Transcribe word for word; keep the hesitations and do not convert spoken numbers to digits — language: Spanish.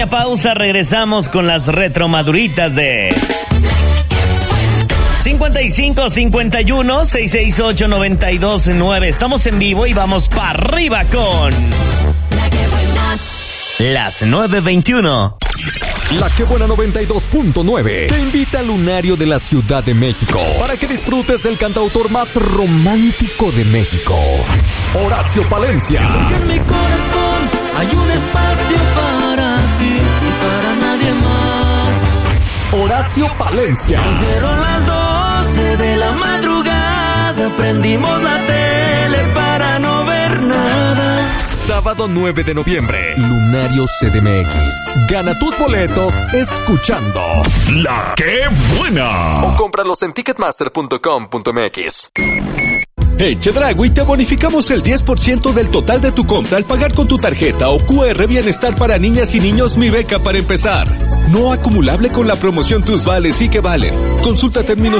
Pausa, regresamos con las retromaduritas de cincuenta y cinco, cincuenta y uno, seiscientos sesenta y ocho, noventa y dos nueve. Estamos en vivo y vamos para arriba con las nueve veintiuno. La Que Buena noventa y dos punto nueve te invita al Lunario de la Ciudad de México para que disfrutes del cantautor más romántico de México, Horacio Palencia. Porque en mi corazón hay un espacio para ti y para nadie más. Horacio Palencia. Fueron las doce de la madrugada, prendimos la tele para no ver nada. Sábado nueve de noviembre, Lunario C D M X. Gana tus boletos escuchando La Que Buena. O cómpralos en ticketmaster punto com punto m x. En Chedraui te bonificamos el diez por ciento del total de tu compra al pagar con tu tarjeta o Q R Bienestar para niñas y niños Mi Beca para empezar. No acumulable con la promoción Tus Vales y Que Valen. Consulta términos